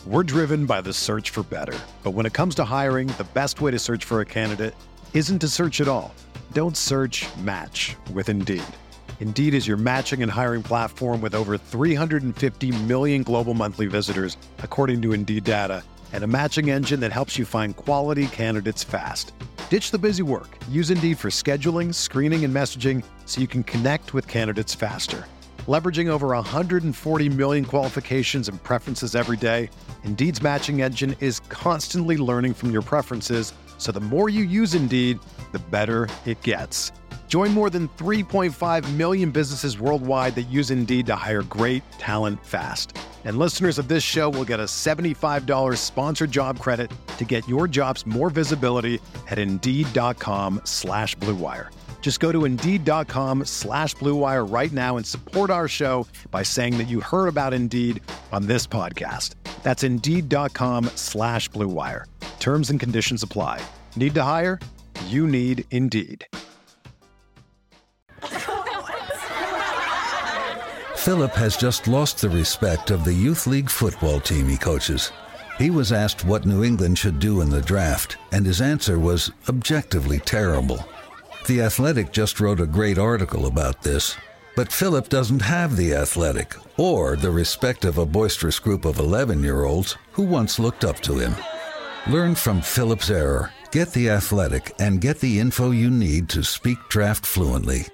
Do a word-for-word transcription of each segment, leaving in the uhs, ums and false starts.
We're driven by the search for better. But when it comes to hiring, the best way to search for a candidate isn't to search at all. Don't search, match with Indeed. Indeed is your matching and hiring platform with over three hundred fifty million global monthly visitors, according to Indeed data, and a matching engine that helps you find quality candidates fast. Ditch the busy work. Use Indeed for scheduling, screening, and messaging so you can connect with candidates faster. Leveraging over one hundred forty million qualifications and preferences every day, Indeed's matching engine is constantly learning from your preferences, so the more you use Indeed, the better it gets. Join more than three point five million businesses worldwide that use Indeed to hire great talent fast. And listeners of this show will get a seventy-five dollars sponsored job credit to get your jobs more visibility at Indeed.com slash Blue Wire. Just go to Indeed.com slash Blue Wire right now and support our show by saying that you heard about Indeed on this podcast. That's Indeed.com slash Blue Wire. Terms and conditions apply. Need to hire? You need Indeed. Philip has just lost the respect of the youth league football team he coaches. He was asked what New England should do in the draft, and his answer was objectively terrible. The Athletic just wrote a great article about this, but Philip doesn't have The Athletic or the respect of a boisterous group of eleven-year-olds who once looked up to him. Learn from Philip's error, get The Athletic, and get the info you need to speak draft fluently.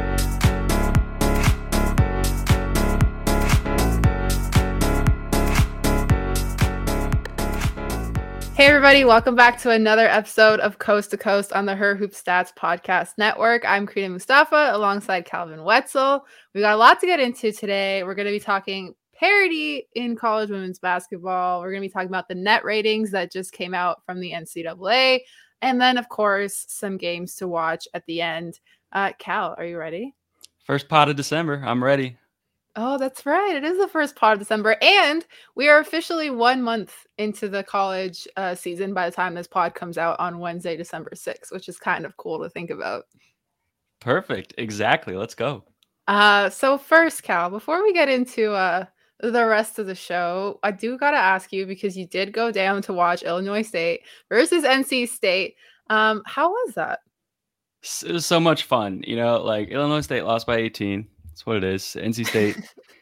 Hey everybody, welcome back to another episode of Coast to Coast on the Her Hoop Stats Podcast Network. I'm Karina Mustafa alongside Calvin Wetzel. We got a lot to get into today. We're going to be talking parity in college women's basketball. We're going to be talking about the net ratings that just came out from the N C double A. And then, of course, some games to watch at the end. Uh, Cal, are you ready? First pod of December. I'm ready. Oh, that's right. It is the first pod of December. And we are officially one month into the college uh, season by the time this pod comes out on Wednesday, December sixth, which is kind of cool to think about. Perfect. Exactly. Let's go. Uh, so first, Cal, before we get into uh, the rest of the show, I do got to ask you, because you did go down to watch Illinois State versus N C State. Um, how was that? It was so much fun. You know, like Illinois State lost by eighteen. That's what it is. N C State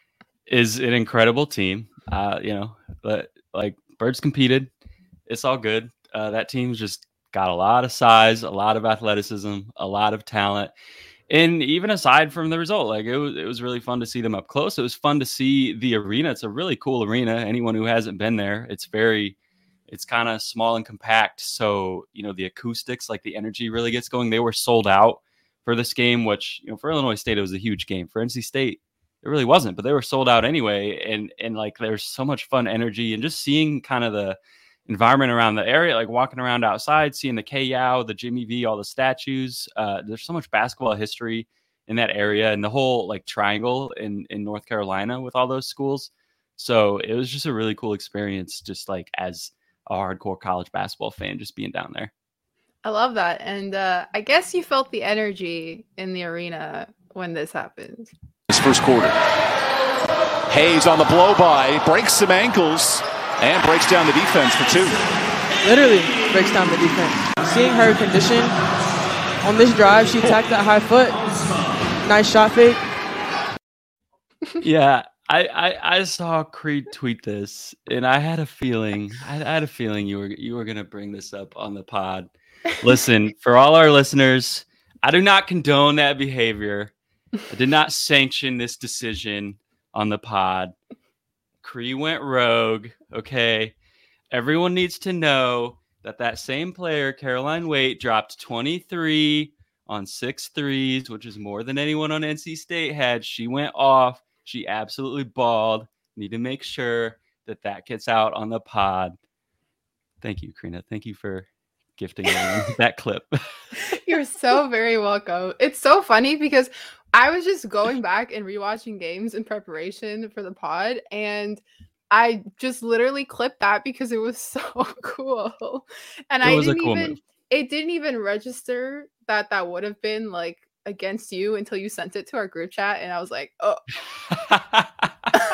is an incredible team. Uh, you know, but like Birds competed. It's all good. Uh, that team's just got a lot of size, a lot of athleticism, a lot of talent. And even aside from the result, like it was, it was really fun to see them up close. It was fun to see the arena. It's a really cool arena. Anyone who hasn't been there, it's very, it's kind of small and compact. So, you know, the acoustics, like the energy really gets going. They were sold out for this game, which, you know, for Illinois State, it was a huge game. For N C State, it really wasn't, but they were sold out anyway. And, and like, there's so much fun energy and just seeing kind of the environment around the area, like walking around outside, seeing the K Y O W, the Jimmy V, all the statues. Uh, there's so much basketball history in that area and the whole like triangle in, in North Carolina with all those schools. So it was just a really cool experience, just like as a hardcore college basketball fan, just being down there. I love that. And uh, I guess you felt the energy in the arena when this happened. This first quarter. Hayes on the blow by, breaks some ankles, and breaks down the defense for two. Literally breaks down the defense. Seeing her condition on this drive, she attacked that high foot. Nice shot fake. Yeah, I, I, I saw Creed tweet this, and I had a feeling, I, I had a feeling you were you were gonna bring this up on the pod. Listen, for all our listeners, I do not condone that behavior. I did not sanction this decision on the pod. Cree went rogue, okay? Everyone needs to know that that same player, Caroline Waite, dropped twenty-three on six threes, which is more than anyone on N C State had. She went off. She absolutely balled. Need to make sure that that gets out on the pod. Thank you, Karina. Thank you for gifting that clip. You're so very welcome. It's so funny because I was just going back and rewatching games in preparation for the pod, and I just literally clipped that because it was so cool. And it I was didn't a cool even move. It didn't even register that that would have been like against you until you sent it to our group chat, and I was like, oh. And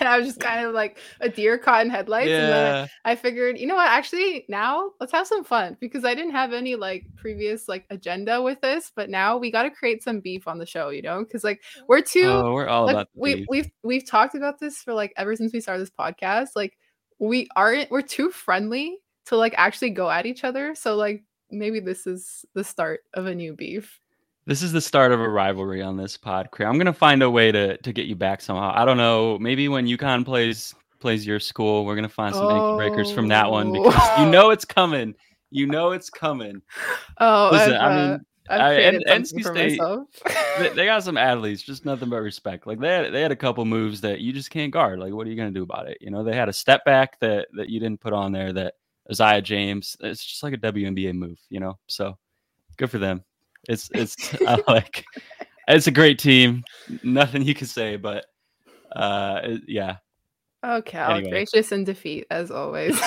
I was just kind of like a deer caught in headlights. Yeah. And then I figured, you know what, actually now let's have some fun, because I didn't have any like previous like agenda with this, but now we got to create some beef on the show, you know, because like we're too, Oh, we're all like, about the we, beef. we've, we've talked about this for like ever since we started this podcast. Like we aren't, we're too friendly to like actually go at each other. So like maybe this is the start of a new beef. This is the start of a rivalry on this pod. I'm gonna find a way to to get you back somehow. I don't know. Maybe when UConn plays plays your school, we're gonna find some oh. ankle breakers from that one, because you know it's coming. You know it's coming. Oh, listen, I've, I mean, uh, I, and N C State, they, they got some athletes, just nothing but respect. Like they had, they had a couple moves that you just can't guard. Like, what are you gonna do about it? You know, they had a step back that that you didn't put on there. That Isaiah James. It's just like a W N B A move. You know, so good for them. It's it's uh, like it's a great team. Nothing you can say, but uh, it, yeah. Okay, anyway. Gracious in defeat as always.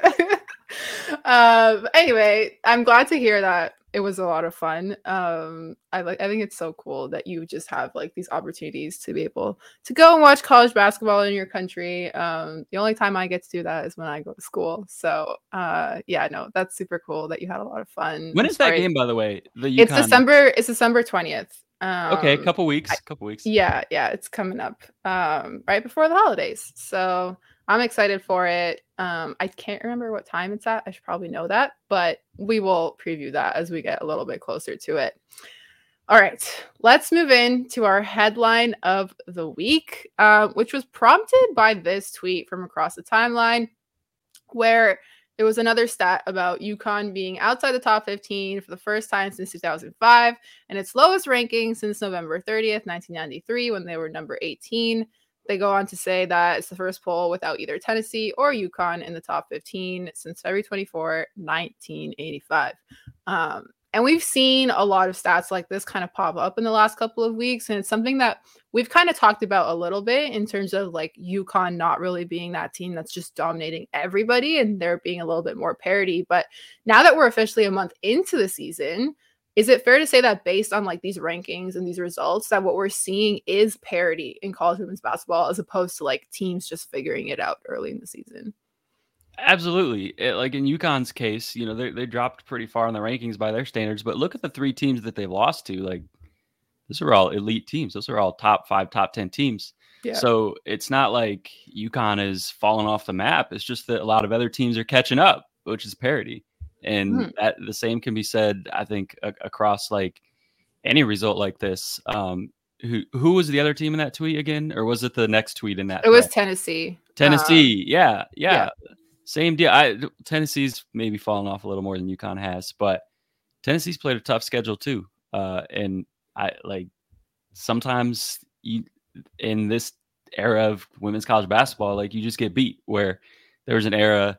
um. Anyway, I'm glad to hear that it was a lot of fun. Um. I like. I think it's so cool that you just have like these opportunities to be able to go and watch college basketball in your country. Um. The only time I get to do that is when I go to school. So, uh, yeah, no, that's super cool that you had a lot of fun. When is that game, by the way? The UConn... It's December. It's December twentieth. Um, okay, a couple weeks. A couple weeks. Yeah, yeah, it's coming up. Um, right before the holidays. So I'm excited for it. Um, I can't remember what time it's at. I should probably know that, but we will preview that as we get a little bit closer to it. All right, let's move into our headline of the week, uh, which was prompted by this tweet from across the timeline, where there was another stat about UConn being outside the top fifteen for the first time since two thousand five, and its lowest ranking since November thirtieth, nineteen ninety-three, when they were number eighteen. They go on to say that it's the first poll without either Tennessee or UConn in the top fifteen since February twenty-fourth, nineteen eighty-five. Um, and we've seen a lot of stats like this kind of pop up in the last couple of weeks. And it's something that we've kind of talked about a little bit in terms of like UConn not really being that team that's just dominating everybody and there being a little bit more parity. But now that we're officially a month into the season, is it fair to say that based on like these rankings and these results that what we're seeing is parity in college women's basketball as opposed to like teams just figuring it out early in the season? Absolutely. It, like in UConn's case, you know, they they dropped pretty far in the rankings by their standards, but look at the three teams that they've lost to. Like, those are all elite teams. Those are all top five, top ten teams. Yeah. So it's not like UConn is falling off the map. It's just that a lot of other teams are catching up, which is parity. And mm. that the same can be said, I think, a, across like any result like this. Um, who who was the other team in that tweet again? Or was it the next tweet in that? It was Tennessee. Tennessee. Um, yeah, yeah. Yeah. Same deal. I, Tennessee's maybe fallen off a little more than UConn has, but Tennessee's played a tough schedule too. Uh, and I like sometimes you, in this era of women's college basketball, like you just get beat. Where there was an era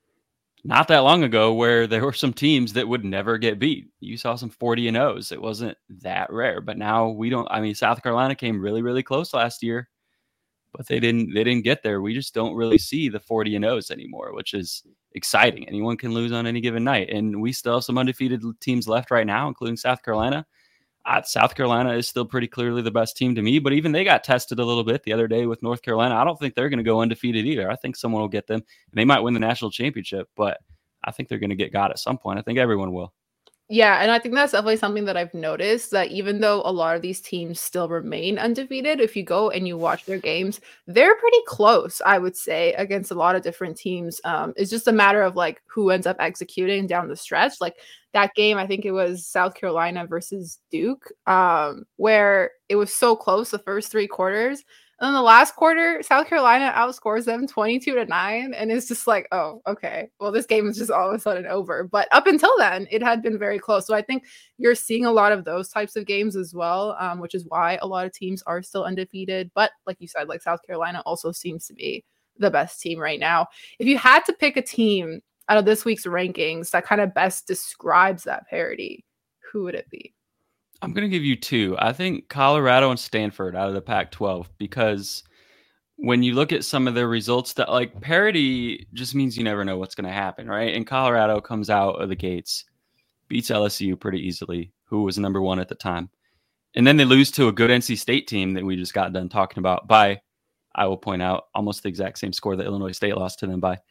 not that long ago where there were some teams that would never get beat. You saw some forty and ohs. It wasn't that rare, but now we don't. I mean, South Carolina came really, really close last year, but they didn't they didn't get there. We just don't really see the forty and ohs anymore, which is exciting. Anyone can lose on any given night. And we still have some undefeated teams left right now, including South Carolina. Uh, South Carolina is still pretty clearly the best team to me, but even they got tested a little bit the other day with North Carolina. I don't think they're going to go undefeated either. I think someone will get them. They might win the national championship, but I think they're going to get got at some point. I think everyone will. Yeah, and I think that's definitely something that I've noticed, that even though a lot of these teams still remain undefeated, if you go and you watch their games, they're pretty close, I would say, against a lot of different teams. Um, it's just a matter of like who ends up executing down the stretch. Like that game, I think it was South Carolina versus Duke, um, where it was so close the first three quarters. And then the last quarter, South Carolina outscores them twenty-two to nine. And it's just like, oh, okay, well, this game is just all of a sudden over. But up until then, it had been very close. So I think you're seeing a lot of those types of games as well, um, which is why a lot of teams are still undefeated. But like you said, like South Carolina also seems to be the best team right now. If you had to pick a team out of this week's rankings that kind of best describes that parity, who would it be? I'm going to give you two. I think Colorado and Stanford out of the Pac twelve, because when you look at some of their results, that like parity just means you never know what's going to happen, right? And Colorado comes out of the gates, beats L S U pretty easily, who was number one at the time. And then they lose to a good N C State team that we just got done talking about by I will point out, almost the exact same score that Illinois State lost to them by.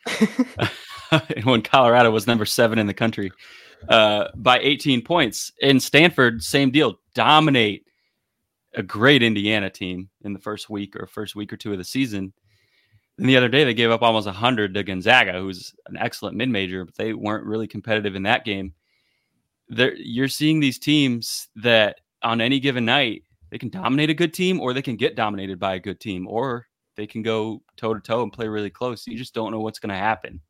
When Colorado was number seven in the country uh, by eighteen points. In Stanford, same deal, dominate a great Indiana team in the first week or first week or two of the season. And the other day, they gave up almost one hundred to Gonzaga, who's an excellent mid-major, but they weren't really competitive in that game. They're, you're seeing these teams that on any given night, they can dominate a good team, or they can get dominated by a good team, or they can go toe-to-toe and play really close. You just don't know what's going to happen.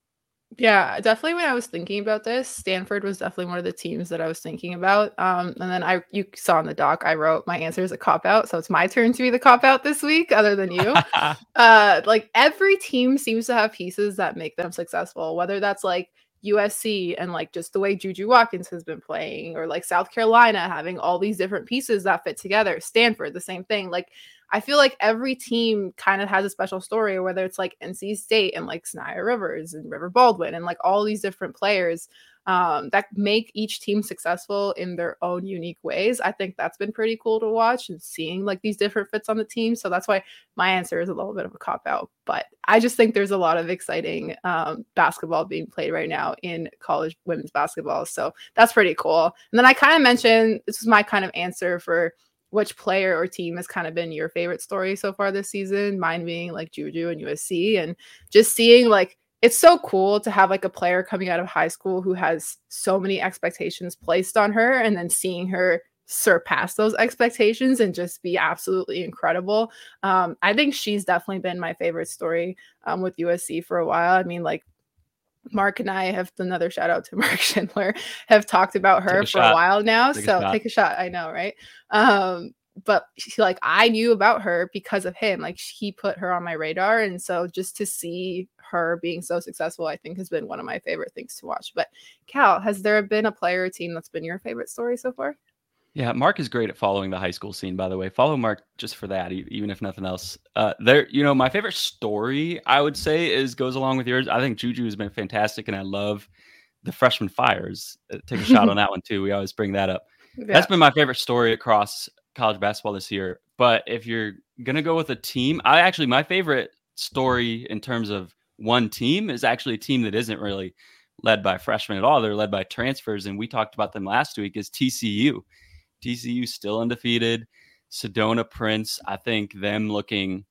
Yeah, definitely. When I was thinking about this, Stanford was definitely one of the teams that I was thinking about. Um, and then I, you saw in the doc, I wrote my answer is a cop out. So it's my turn to be the cop out this week, other than you. uh, like every team seems to have pieces that make them successful, whether that's like U S C and like just the way Juju Watkins has been playing, or like South Carolina having all these different pieces that fit together. Stanford, the same thing. Like, I feel like every team kind of has a special story, whether it's like N C State and like Sania Rivers and River Baldwin and like all these different players um, that make each team successful in their own unique ways. I think that's been pretty cool to watch and seeing like these different fits on the team. So that's why my answer is a little bit of a cop out, but I just think there's a lot of exciting um, basketball being played right now in college women's basketball. So that's pretty cool. And then I kind of mentioned, this is my kind of answer for which player or team has kind of been your favorite story so far this season, mine being like Juju and U S C, and just seeing like, it's so cool to have like a player coming out of high school who has so many expectations placed on her, and then seeing her surpass those expectations and just be absolutely incredible. Um, I think she's definitely been my favorite story um, with U S C for a while. I mean, like, Mark and I have another shout out to Mark Schindler, have talked about her a for shot. a while now. Take so a take a shot. I know, right? Um, but she, like, I knew about her because of him. Like, he put her on my radar. And so just to see her being so successful, I think has been one of my favorite things to watch. But Cal, has there been a player or team that's been your favorite story so far? Yeah, Mark is great at following the high school scene, by the way. Follow Mark just for that, even if nothing else. Uh, there, you know, my favorite story, I would say, is goes along with yours. I think Juju has been fantastic, and I love the freshman fires. Uh, take a shot on that one, too. We always bring that up. Yeah. That's been my favorite story across college basketball this year. But if you're going to go with a team, I actually, my favorite story in terms of one team is actually a team that isn't really led by freshmen at all. They're led by transfers, and we talked about them last week, is T C U. T C U still undefeated. Sedona Prince, I think them looking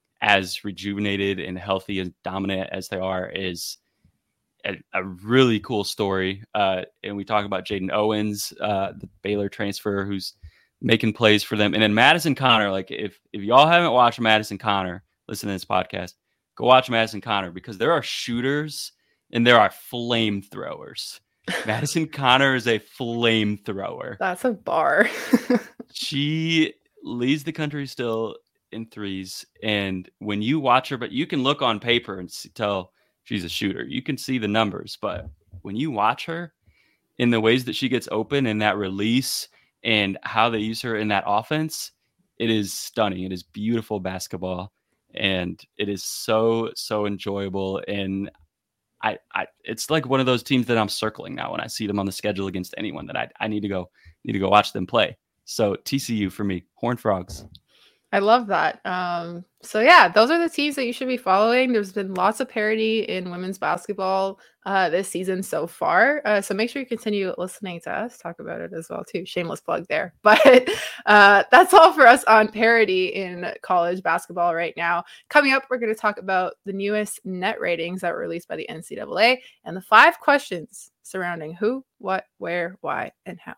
as rejuvenated and healthy and dominant as they are is a, a really cool story. Uh, and we talk about Jaden Owens, uh, the Baylor transfer, who's making plays for them. And then Madison Connor, like if if y'all haven't watched Madison Connor, listen to this podcast, go watch Madison Connor, because there are shooters and there are flamethrowers. Madison Connor is a flamethrower. That's a bar. She leads the country still in threes. And when you watch her, but you can look on paper and see, tell she's a shooter. You can see the numbers. But when you watch her in the ways that she gets open and that release and how they use her in that offense, it is stunning. It is beautiful basketball. And it is so, so enjoyable. And I, I, it's like one of those teams that I'm circling now when I see them on the schedule against anyone that I, I need to go, need to go watch them play. So T C U for me, Horned Frogs. I love that. Um, so yeah, those are the teams that you should be following. There's been lots of parity in women's basketball uh, this season so far. Uh, so make sure you continue listening to us talk about it as well too. Shameless plug there. But uh, that's all for us on parity in college basketball right now. Coming up, we're going to talk about the newest net ratings that were released by the N C double A and the five questions surrounding who, what, where, why, and how.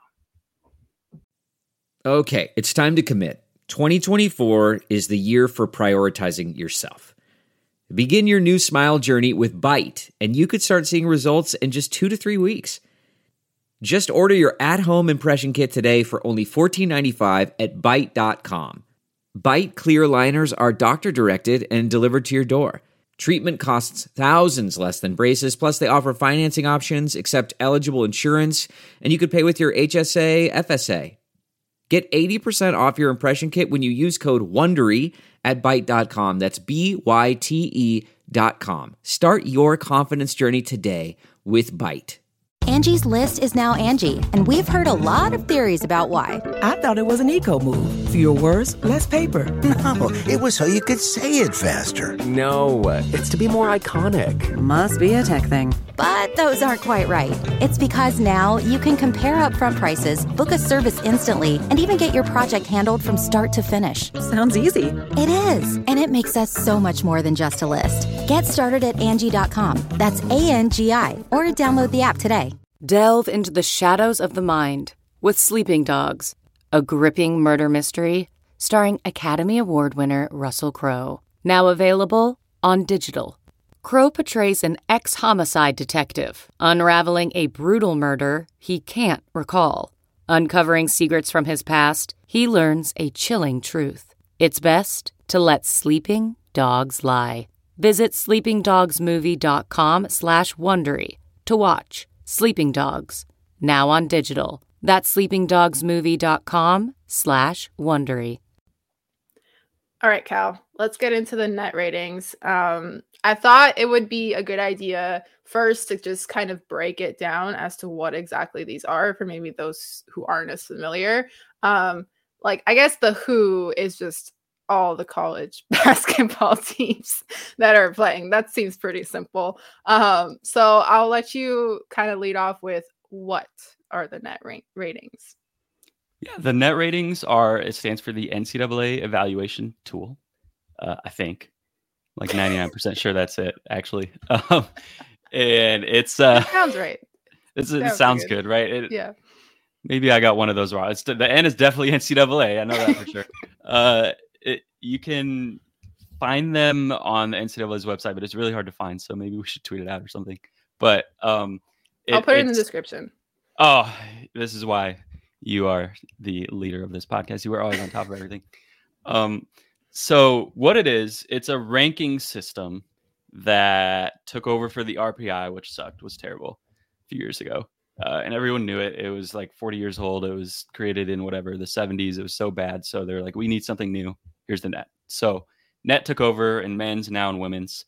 Okay, it's time to commit. twenty twenty-four is the year for prioritizing yourself. Begin your new smile journey with Byte, and you could start seeing results in just two to three weeks. Just order your at-home impression kit today for only fourteen ninety-five at byte dot com. Byte clear liners are doctor-directed and delivered to your door. Treatment costs thousands less than braces, plus they offer financing options, accept eligible insurance, and you could pay with your H S A, F S A. Get eighty percent off your impression kit when you use code WONDERY at byte dot com. That's B Y T E dot com. Start your confidence journey today with Byte. Angie's List is now Angie, and we've heard a lot of theories about why. I thought it was an eco move. Fewer words, less paper. No, it was so you could say it faster. No, it's to be more iconic. Must be a tech thing. But those aren't quite right. It's because now you can compare upfront prices, book a service instantly, and even get your project handled from start to finish. Sounds easy. It is, and it makes us so much more than just a list. Get started at Angie dot com. That's A N G I, or download the app today. Delve into the shadows of the mind with Sleeping Dogs, a gripping murder mystery starring Academy Award winner Russell Crowe. Now available on digital. Crowe portrays an ex-homicide detective unraveling a brutal murder he can't recall. Uncovering secrets from his past, he learns a chilling truth. It's best to let sleeping dogs lie. Visit sleepingdogsmovie.com slash Wondery to watch Sleeping Dogs, now on digital. That's sleepingdogsmovie.com slash Wondery. All right, Cal, let's get into the net ratings. Um, I thought it would be a good idea first to just kind of break it down as to what exactly these are for maybe those who aren't as familiar. Um, like, I guess the who is just all the college basketball teams that are playing. That seems pretty simple. Um, so I'll let you kind of lead off with what are the net ra- ratings. Yeah, the net ratings are, it stands for the N C double A evaluation tool. Uh, I think like ninety-nine percent sure that's it, actually. Um, and it's uh, it sounds right. It's, it sounds good, good right? It, yeah. Maybe I got one of those wrong. It's, the N is definitely N C double A. I know that for sure. Uh, it, you can find them on the N C double A's website, but it's really hard to find. So maybe we should tweet it out or something. But um, it, I'll put it in the description. Oh, this is why you are the leader of this podcast. You are always on top of everything. Um, so what it is, it's a ranking system that took over for the R P I, which sucked, was terrible a few years ago. Uh, and everyone knew it. It was like forty years old. It was created in whatever, the seventies. It was so bad. So they're like, we need something new. Here's the net. So net took over in men's, now in women's.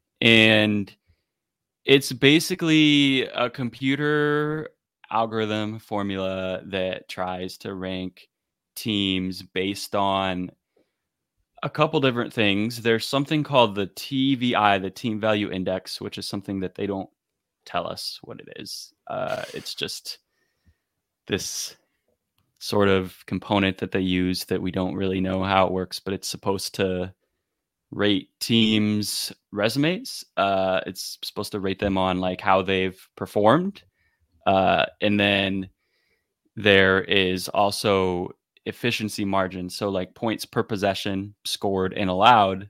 And it's basically a computer algorithm formula that tries to rank teams based on a couple different things. There's something called the T V I, the Team Value Index, which is something that they don't tell us what it is. Uh, it's just this sort of component that they use that we don't really know how it works, but it's supposed to rate teams' resumes. Uh, it's supposed to rate them on like how they've performed. Uh, and then there is also efficiency margin. So like points per possession scored and allowed,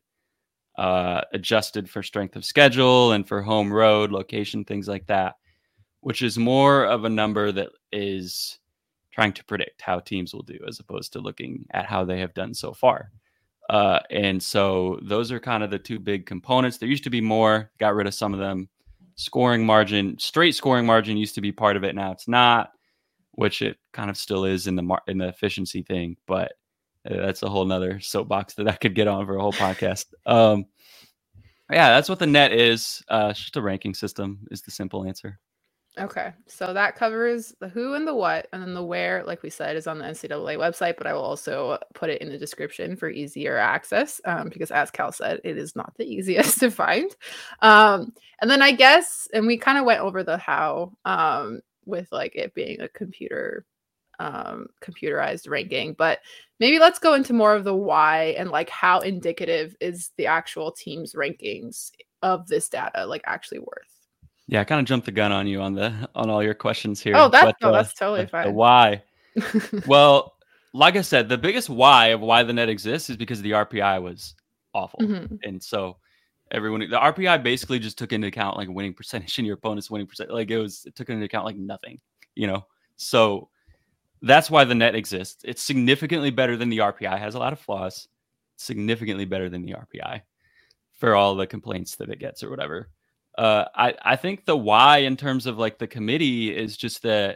uh, adjusted for strength of schedule and for home road location, things like that, which is more of a number that is trying to predict how teams will do as opposed to looking at how they have done so far. Uh, and so those are kind of the two big components. There used to be more, got rid of some of them. Scoring margin, straight scoring margin used to be part of it. Now it's not, which it kind of still is in the mar- in the efficiency thing. But uh, that's a whole nother soapbox that I could get on for a whole podcast. Um, yeah, that's what the net is. Uh, it's just a ranking system is the simple answer. Okay, so that covers the who and the what, and then the where, like we said, is on the N C double A website, but I will also put it in the description for easier access, um, because as Cal said, it is not the easiest to find. Um, and then I guess, and we kind of went over the how, um, with like it being a computer, um, computerized ranking, but maybe let's go into more of the why and like how indicative is the actual team's rankings of this data like actually worth. Yeah, I kind of jumped the gun on you on the on all your questions here. Oh, that's but, no, uh, that's totally the, fine. The why. Well, like I said, the biggest why of why the net exists is because the R P I was awful, mm-hmm. and so everyone the R P I basically just took into account like winning percentage and your opponent's winning percent. Like it was, it took into account like nothing, you know. So that's why the net exists. It's significantly better than the R P I. It has a lot of flaws. Significantly better than the R P I for all the complaints that it gets or whatever. Uh, I, I think the why in terms of like the committee is just that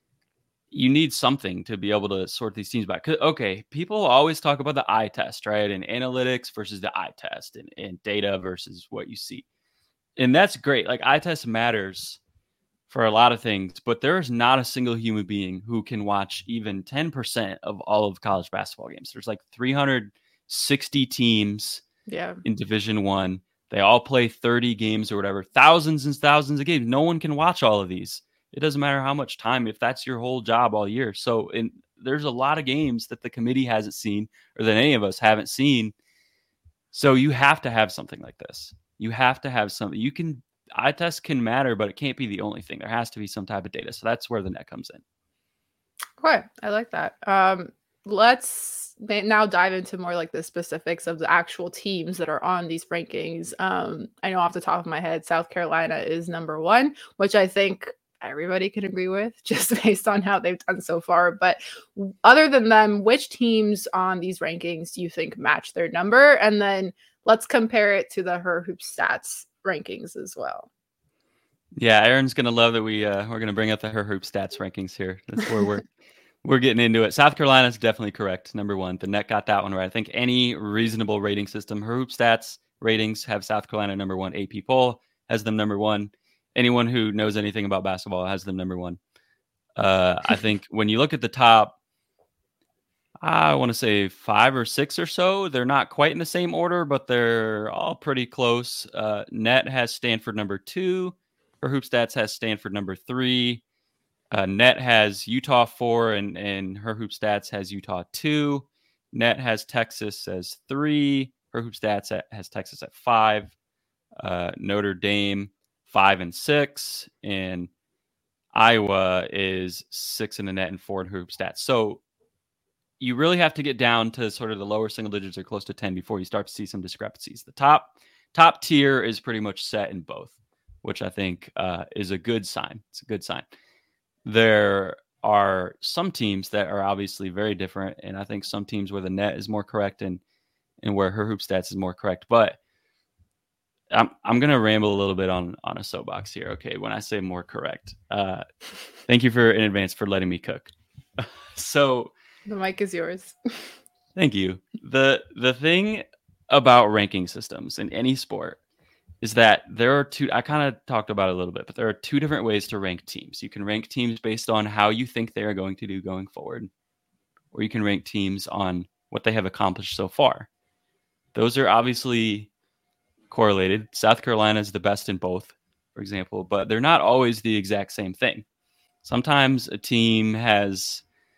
you need something to be able to sort these teams back. Okay, people always talk about the eye test, right? And analytics versus the eye test and, and data versus what you see. And that's great. Like eye test matters for a lot of things, but there is not a single human being who can watch even ten percent of all of college basketball games. There's like three hundred sixty teams yeah. in Division One. They all play thirty games or whatever, thousands and thousands of games. No one can watch all of these. It doesn't matter how much time, if that's your whole job all year. So in, there's a lot of games that the committee hasn't seen or that any of us haven't seen. So you have to have something like this. You have to have something. You can, eye tests can matter, but it can't be the only thing. There has to be some type of data. So that's where the net comes in. Okay, I like that. Um, let's now dive into more like the specifics of the actual teams that are on these rankings. Um, I know off the top of my head, South Carolina is number one, which I think everybody can agree with just based on how they've done so far. But other than them, which teams on these rankings do you think match their number? And then let's compare it to the Her Hoop Stats rankings as well. Yeah, Aaron's gonna love that we uh, we're gonna bring up the Her Hoop Stats rankings here. That's where we're we're getting into it. South Carolina is definitely correct. Number one, the net got that one right. I think any reasonable rating system, Her Hoop Stats ratings have South Carolina number one. A P poll has them number one. Anyone who knows anything about basketball has them number one. Uh, I think when you look at the top, I want to say five or six or so, they're not quite in the same order, but they're all pretty close. Uh, Net has Stanford number two. Her Hoop Stats has Stanford number three. Uh, Net has Utah four, and, and Her Hoop Stats has Utah two. Net has Texas as three. Her Hoop Stats at, has Texas at five. Uh, Notre Dame five and six, and Iowa is six in the net and four in Her Hoop Stats. So you really have to get down to sort of the lower single digits or close to ten before you start to see some discrepancies. The top top tier is pretty much set in both, which I think uh, is a good sign. It's a good sign. There are some teams that are obviously very different, and I think some teams where the net is more correct and and where Her Hoop Stats is more correct. But I'm I'm gonna ramble a little bit on on a soapbox here. Okay, when I say more correct, uh, thank you for in advance for letting me cook. So the mic is yours. Thank you. the The thing about ranking systems in any sport is that there are two. I kind of talked about it a little bit, but there are two different ways to rank teams. You can rank teams based on how you think they are going to do going forward, or you can rank teams on what they have accomplished so far. Those are obviously correlated. South Carolina is the best in both, for example, but they're not always the exact same thing. Sometimes a team has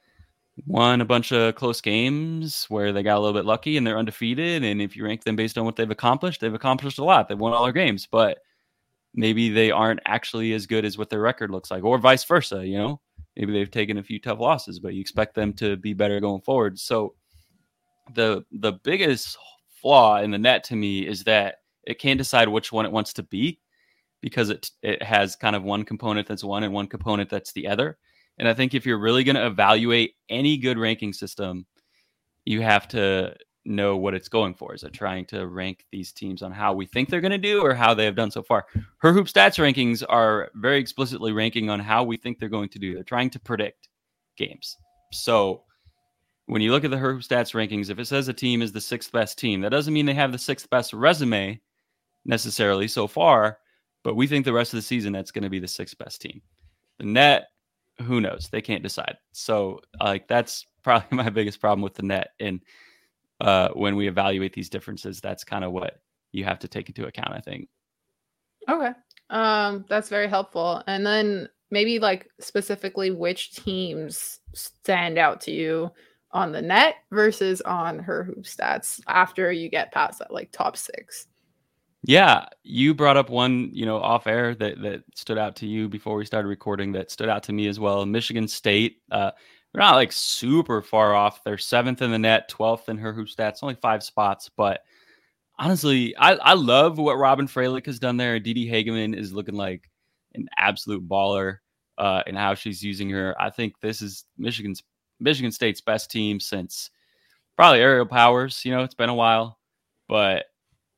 won a bunch of close games where they got a little bit lucky and they're undefeated. And if you rank them based on what they've accomplished, they've accomplished a lot. They've won all their games, but maybe they aren't actually as good as what their record looks like, or vice versa. You know, maybe they've taken a few tough losses, but you expect them to be better going forward. So the, the biggest flaw in the net to me is that it can't decide which one it wants to be, because it it has kind of one component that's one and one component that's the other. And I think if you're really going to evaluate any good ranking system, you have to know what it's going for. Is it trying to rank these teams on how we think they're going to do or how they have done so far? Her Hoop Stats rankings are very explicitly ranking on how we think they're going to do. They're trying to predict games. So when you look at the Her Hoop Stats rankings, if it says a team is the sixth best team, that doesn't mean they have the sixth best resume necessarily so far, but we think the rest of the season that's going to be the sixth best team. The net, who knows? They can't decide. So like that's probably my biggest problem with the net. And uh, when we evaluate these differences, that's kind of what you have to take into account, I think. Okay. Um, that's very helpful. And then maybe like specifically which teams stand out to you on the net versus on Her Hoop Stats after you get past that like top six. Yeah, you brought up one, you know, off air that, that stood out to you before we started recording that stood out to me as well. Michigan State, uh, they're not like super far off. They're seventh in the net, twelfth in Her Hoop Stats, only five spots. But honestly, I, I love what Robin Fralick has done there. Didi Hageman is looking like an absolute baller uh, in how she's using her. I think this is Michigan's Michigan State's best team since probably Aerial Powers. You know, it's been a while, but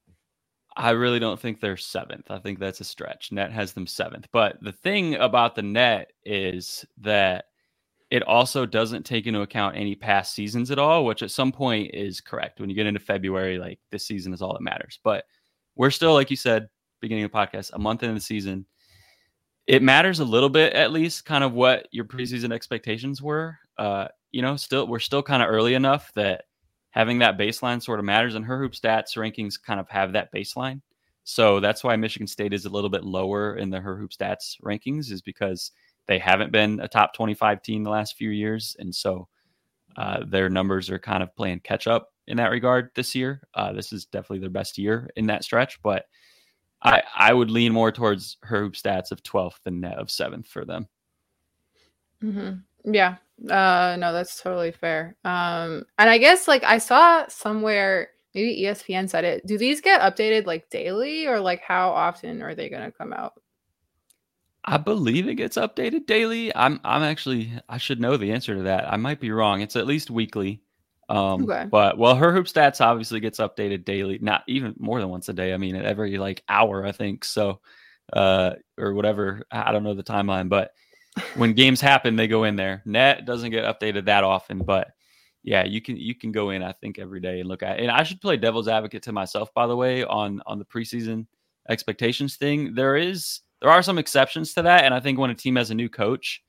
I really don't think they're seventh. I think that's a stretch. Net has them seventh. But the thing about the net is that it also doesn't take into account any past seasons at all, which at some point is correct. When you get into February, like this season is all that matters. But we're still, like you said, beginning of the podcast, a month into the season. it matters a little bit, at least kind of what your preseason expectations were. Uh, you know, still, we're still kind of early enough that having that baseline sort of matters, and Her Hoop Stats rankings kind of have that baseline. So that's why Michigan State is a little bit lower in the Her Hoop Stats rankings, is because they haven't been a top twenty-five team the last few years. And so uh, their numbers are kind of playing catch up in that regard this year. Uh, this is definitely their best year in that stretch, but I, I would lean more towards Her Hoop Stats of twelfth than net of seventh for them. Mm-hmm. Yeah. Uh, no, that's totally fair. Um, and I guess like I saw somewhere, maybe E S P N said it. Do these get updated like daily, or like how often are they going to come out? I believe it gets updated daily. I'm I'm actually, I should know the answer to that. I might be wrong. It's at least weekly. Um, okay. But well, Her Hoop Stats obviously gets updated daily, not even more than once a day. I mean, at every like hour, I think so, uh, or whatever. I don't know the timeline, but when games happen, they go in there. Net doesn't get updated that often, but yeah, you can you can go in, I think, every day and look at it. And I should play devil's advocate to myself, by the way, on on the preseason expectations thing. There is there are some exceptions to that, and I think when a team has a new coach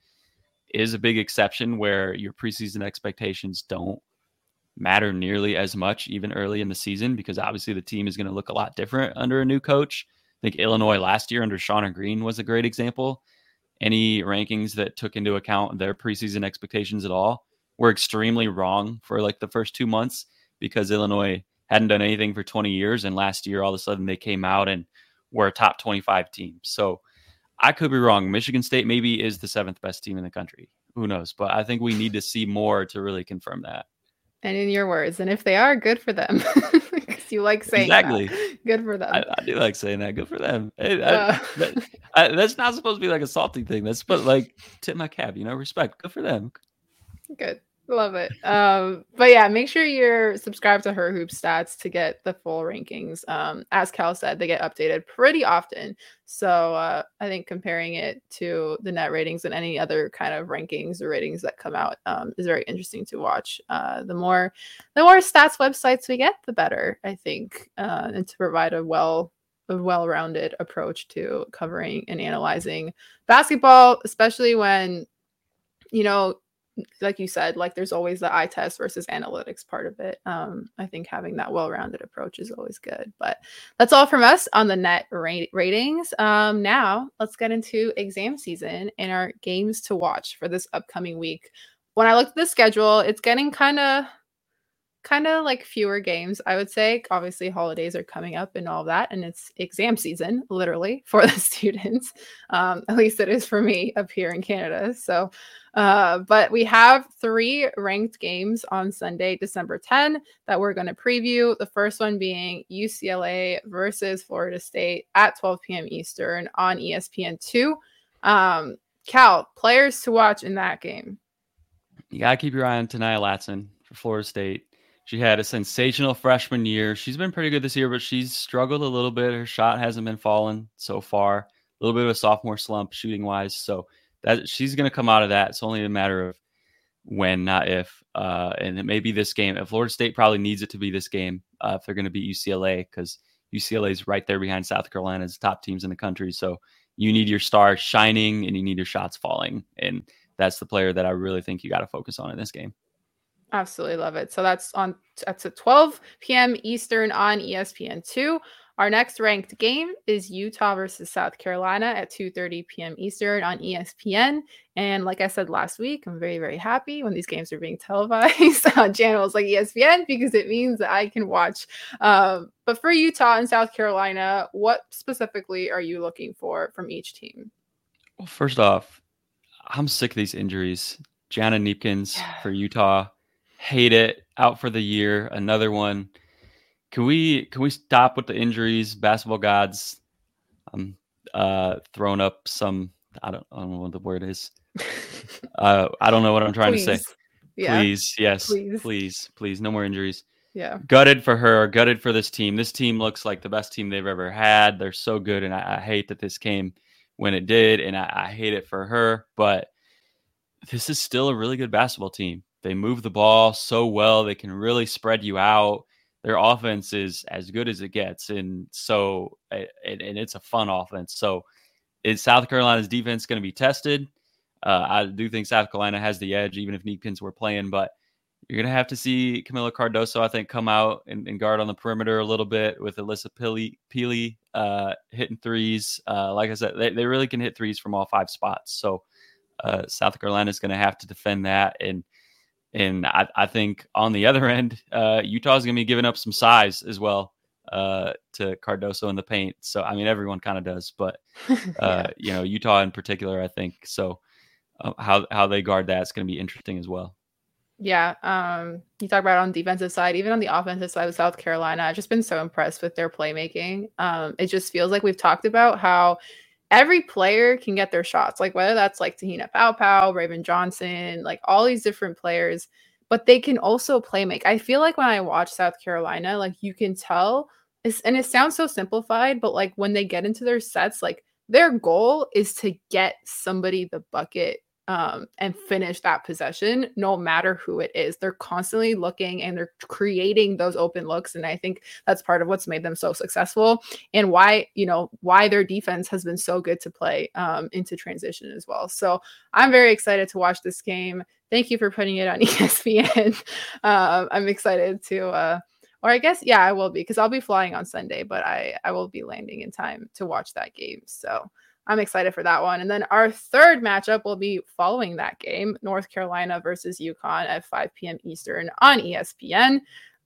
is a big exception where your preseason expectations don't matter nearly as much even early in the season, because obviously the team is going to look a lot different under a new coach. I think Illinois last year under Shauna Green was a great example. Any rankings that took into account their preseason expectations at all were extremely wrong for like the first two months because Illinois hadn't done anything for twenty years. And last year, all of a sudden they came out and were a top twenty-five team. So I could be wrong. Michigan State maybe is the seventh best team in the country. Who knows? But I think we need to see more to really confirm that. And in your words, and if they are, good for them. Because you like saying exactly. that. Good for them. I, I do like saying that. Good for them. Hey, uh, I, that, I, that's not supposed to be like a salty thing. That's but like tip my cap, you know, respect. Good for them. Good. Love it. Um, but yeah, make sure you're subscribed to Her Hoop Stats to get the full rankings. Um, as Cal said, they get updated pretty often. So uh, I think comparing it to the net ratings and any other kind of rankings or ratings that come out um, is very interesting to watch. Uh, the more, the more stats websites we get, the better, I think, uh, and to provide a well, a well-rounded approach to covering and analyzing basketball, especially when, you know, like you said, like there's always the eye test versus analytics part of it. Um, I think having that well-rounded approach is always good. But that's all from us on the net rate- ratings. Um, now let's get into exam season and our games to watch for this upcoming week. When I looked at the schedule, it's getting kind of kind of like fewer games, I would say. Obviously, holidays are coming up and all that, and it's exam season, literally, for the students. Um, at least it is for me up here in Canada. So, uh, but we have three ranked games on Sunday, December tenth, that we're going to preview. The first one being U C L A versus Florida State at twelve p.m. Eastern on E S P N two. Um, Cal, players to watch in that game. You got to keep your eye on Tanaya Latson for Florida State. She had a sensational freshman year. She's been pretty good this year, but she's struggled a little bit. Her shot hasn't been falling so far. A little bit of a sophomore slump shooting wise. So that she's going to come out of that. It's only a matter of when, not if. Uh, and it may be this game. Florida State probably needs it to be this game uh, if they're going to beat U C L A, because U C L A is right there behind South Carolina's top teams in the country. So you need your stars shining and you need your shots falling. And that's the player that I really think you got to focus on in this game. Absolutely love it. So that's on that's at twelve p.m. Eastern on E S P N two. Our next ranked game is Utah versus South Carolina at two thirty p.m. Eastern on E S P N. And like I said last week, I'm very, very happy when these games are being televised on channels like E S P N, because it means that I can watch. Um, but for Utah and South Carolina, what specifically are you looking for from each team? Well, first off, I'm sick of these injuries. Gianna Neepkins for Utah. Hate it. Out for the year. Another one. Can we can we stop with the injuries? Basketball gods. I'm uh, throwing up some. I don't. I don't know what the word is. uh, I don't know what I'm trying please. to say. Yeah. Please, yes, please. please, please. No more injuries. Yeah. Gutted for her. Gutted for this team. This team looks like the best team they've ever had. They're so good, and I, I hate that this came when it did, and I, I hate it for her. But this is still a really good basketball team. They move the ball so well. They can really spread you out. Their offense is as good as it gets. And so, and, and it's a fun offense. So is South Carolina's defense going to be tested? Uh, I do think South Carolina has the edge, even if Neekins were playing, but you're going to have to see Camila Cardoso, I think, come out and, and guard on the perimeter a little bit with Alyssa Peely, Peely uh, hitting threes. Uh, like I said, they, they really can hit threes from all five spots. So uh, South Carolina is going to have to defend that. And and I, I think on the other end, uh, Utah is going to be giving up some size as well uh, to Cardoso in the paint. So, I mean, everyone kind of does, but, uh, yeah. you know, Utah in particular, I think. So uh, how, how they guard that is going to be interesting as well. Yeah, um, you talk about it on the defensive side, even on the offensive side with South Carolina. I've just been so impressed with their playmaking. Um, it just feels like we've talked about how every player can get their shots, like whether that's like Tahina Paopao, Raven Johnson, like all these different players, but they can also play make. I feel like when I watch South Carolina, like you can tell, it's, and it sounds so simplified, but like when they get into their sets, like their goal is to get somebody the bucket Um, and finish that possession, no matter who it is. They're constantly looking and they're creating those open looks. And I think that's part of what's made them so successful and why, you know, why their defense has been so good to play um, into transition as well. So I'm very excited to watch this game. Thank you for putting it on E S P N. um, I'm excited to, uh, or I guess, yeah, I will be, because I'll be flying on Sunday, but I, I will be landing in time to watch that game. So I'm excited for that one. And then our third matchup will be following that game, North Carolina versus UConn at five p.m. Eastern on E S P N.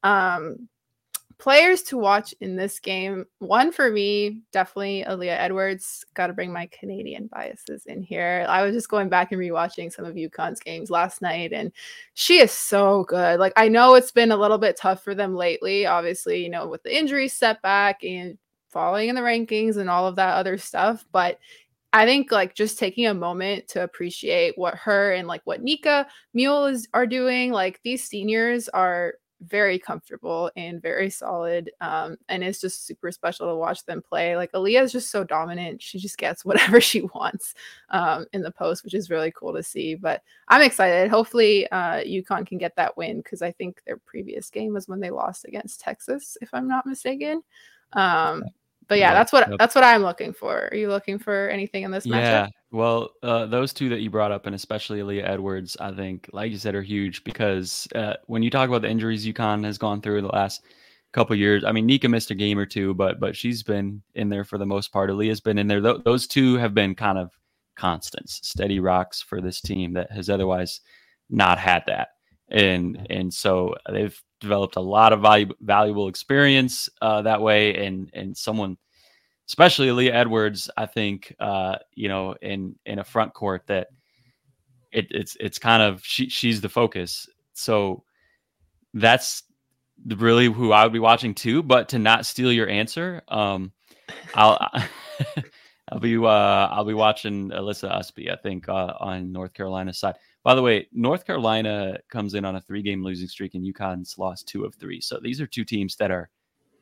Um, players to watch in this game. One for me, definitely Aaliyah Edwards. Got to bring my Canadian biases in here. I was just going back and rewatching some of UConn's games last night, and she is so good. Like, I know it's been a little bit tough for them lately, obviously, you know, with the injury setback and falling in the rankings and all of that other stuff. But I think like just taking a moment to appreciate what her and like what Nika Mule is are doing. Like these seniors are very comfortable and very solid. Um, and it's just super special to watch them play. Like Aaliyah is just so dominant. She just gets whatever she wants um, in the post, which is really cool to see. But I'm excited. Hopefully uh, UConn can get that win, because I think their previous game was when they lost against Texas, if I'm not mistaken. Um, But yeah, that's what that's what I'm looking for. Are you looking for anything in this matchup? Yeah, well, uh, those two that you brought up, and especially Aaliyah Edwards, I think, like you said, are huge because uh, when you talk about the injuries UConn has gone through the last couple of years, I mean, Nika missed a game or two, but but she's been in there for the most part. Aaliyah's been in there. Th- those two have been kind of constants, steady rocks for this team that has otherwise not had that. And and so they've developed a lot of valuable valuable experience uh, that way. And and someone, especially Aaliyah Edwards, I think, uh, you know, in in a front court that it, it's it's kind of she she's the focus. So that's really who I would be watching too. But to not steal your answer, um, I'll I'll be uh, I'll be watching Alyssa Usby, I think, uh, on North Carolina's side. By the way, North Carolina comes in on a three-game losing streak, and UConn's lost two of three. So these are two teams that are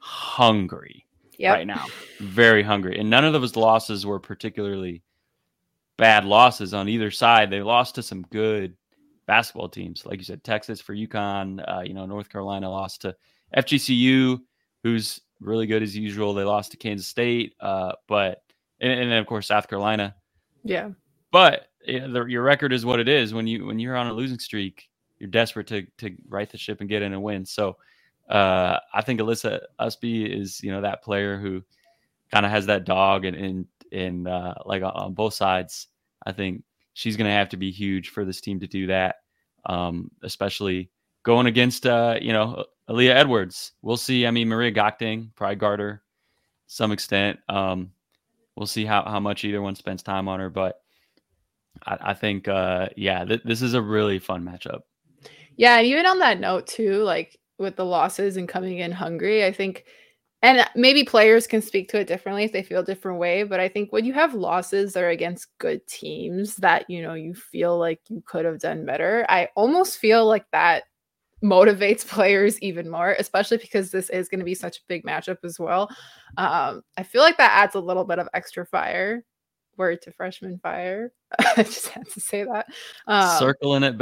hungry yep. right now, very hungry. And none of those losses were particularly bad losses on either side. They lost to some good basketball teams, like you said, Texas for UConn. Uh, you know, North Carolina lost to F G C U, who's really good as usual. They lost to Kansas State, uh, but and, and then of course South Carolina. Yeah, but. Yeah, the, your record is what it is. When you when you're on a losing streak, you're desperate to to right the ship and get in a win. So uh, I think Alyssa Usby is, you know, that player who kind of has that dog and and and uh, like on both sides. I think she's going to have to be huge for this team to do that, um, especially going against uh, you know, Aaliyah Edwards. We'll see. I mean, Maria Gachting probably guard her to some extent. Um, we'll see how how much either one spends time on her, but. I, I think, uh, yeah, th- this is a really fun matchup. Yeah, and even on that note, too, like with the losses and coming in hungry, I think, and maybe players can speak to it differently if they feel a different way, but I think when you have losses that are against good teams that, you know, you feel like you could have done better, I almost feel like that motivates players even more, especially because this is going to be such a big matchup as well. Um, I feel like that adds a little bit of extra fire. Word to freshman fire. I just had to say that. Um, Circling it back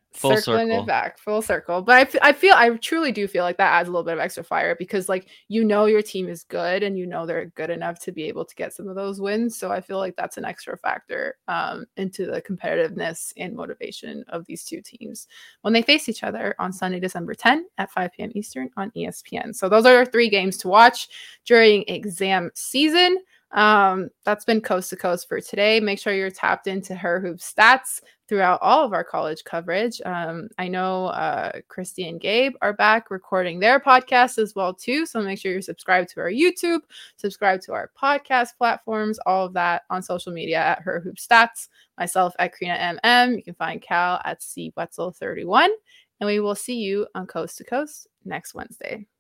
Full circling circle. it back, full circle. But I, f- I feel, I truly do feel like that adds a little bit of extra fire because, like, you know, your team is good and you know they're good enough to be able to get some of those wins. So I feel like that's an extra factor um, into the competitiveness and motivation of these two teams when they face each other on Sunday, December tenth at five p.m. Eastern on E S P N. So those are our three games to watch during exam season. Um, that's been Coast to Coast for today. Make sure you're tapped into Her Hoop Stats throughout all of our college coverage. Um, I know uh, Christy and Gabe are back recording their podcast as well too. So make sure you're subscribed to our YouTube, subscribe to our podcast platforms, all of that on social media at Her Hoop Stats. Myself at Karina M M. You can find Cal at C Wetzel thirty-one, and we will see you on Coast to Coast next Wednesday.